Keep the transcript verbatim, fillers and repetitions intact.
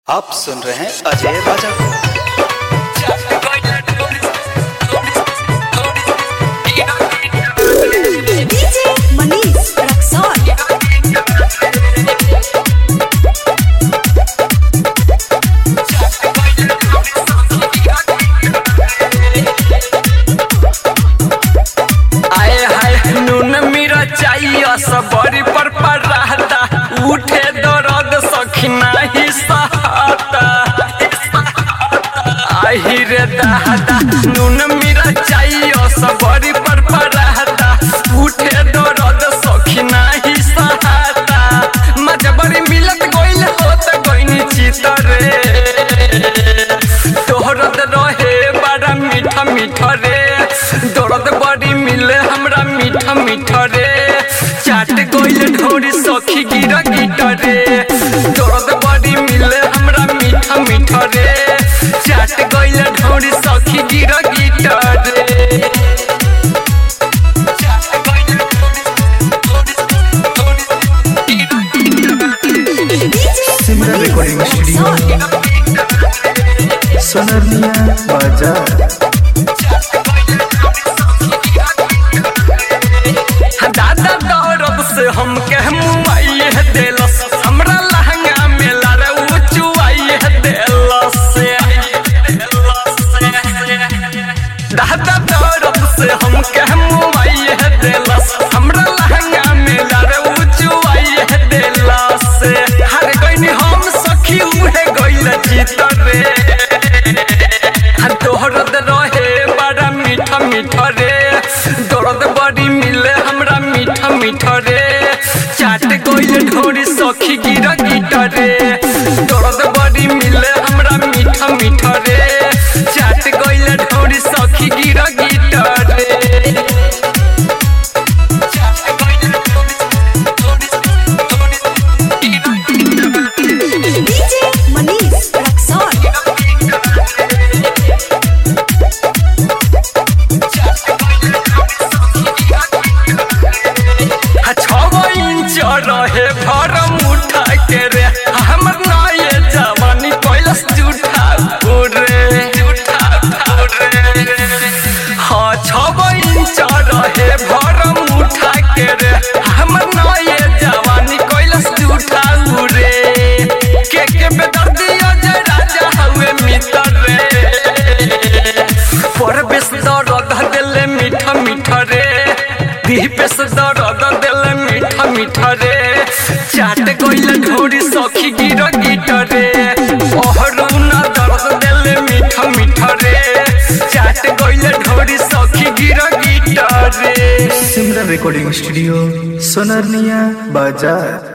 आप सुन रहे हैं अजय राजा को। डीजे मनीष रक्सौल। आए हाय नून मिरा चाहिए सबरी पर पर रहता उठे दर्द सखना ही सहाता आही रे दादा नून मिरा चाहिए सबरी पर पर रहता उठे दर्द सखना ही सहाता मजबरी मिलत गोइल होत गोइनी चितरे तोहरत रहे बड़ा मीठा मीठा रे दर्द बड़ी मिले हमरा मीठा मीठा रे चाट गोइल ढोरी सखी गिरा गिटा रे दर्द बड़ी मिले हमरा मीठा मीठा रे चाट गोइल ढोरी सखी गिरा गिटा रे सिमरन रिकॉर्डिंग स्टूडियो सोनरनिया बाजार। दादा दौरब से हम कह मुआइए देलस हमरा लहंगा में लारे उचुआइए देलस दादा दौरब से हम कह मुआइए देलस हमरा लहंगा में लारे उचुआइए देलस हर गइनी हम सखी उहे गइल चितर रे तोहरत रहे बड़ा मीठा मीठा रे दर्द बड़ी मिले हमरा मीठा मीठा रे चाट गोइल ढोरी सखी गिरा गिटा रे दर्द बड़ी मिले हमरा मीठा मीठा रे चाट गोइल ढोरी सखी गिरा गिटा रे डीजे मनीष रक्सौल। छवा इंच रहे भर मुठा के रे हमर नए जवानी कैलस जूठा रे हाँ छवा इंच रहे भर मुठा के रे हमर नए जवानी कैलस जूठा रे के के बेदर्दिया जय राजा हुए मित्र रे पर बेस दर्द दिले मीठा मीठा रे दी पेस दर्द दिले मीठा मीठा रे चाट गोइल ढोरी सखी गिरा गिटा रे ओहरुना दर्द दिले मीठा मीठा रे चाट गोइल ढोरी सखी गिरा गिटा रे। सिमरन रिकॉर्डिंग स्टूडियो सोनरनिया बाजार।